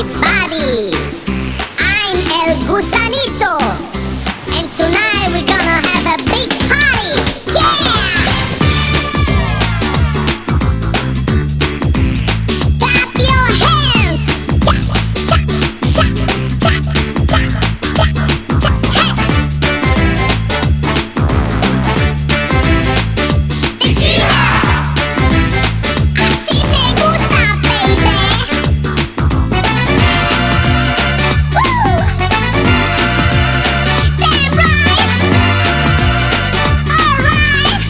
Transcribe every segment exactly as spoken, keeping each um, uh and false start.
everybody. I'm El Gusanito, and tonight we're gonna have a big party. Yeah! Clap your hands! Cha, cha, cha, cha, cha, cha, cha. Hey! Tequila! Así me gusta, baby. Woo! Damn right. All right.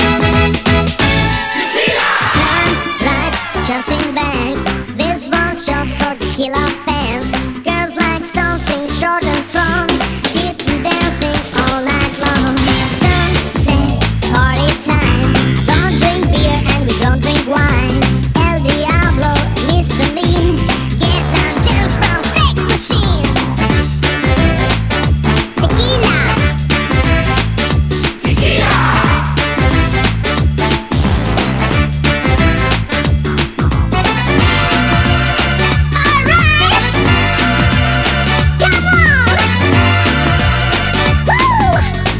Sunrise, chasing bangs. This one's just for tequila fans. Girls like something short and strong. Keep dancing all night long. Sunset, party time. Don't drink beer and we don't drink wine. El Diablo, Mister Lean. Get them gems from Sex Machine. Tequila. Tequila. All right. Come on. Woo.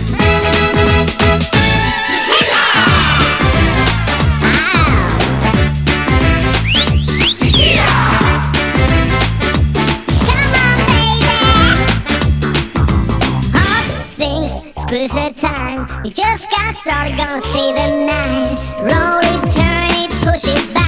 Come on, baby. Hot things, squeeze the time. We just got started, gonna stay the night. Roll it, turn it, push it back.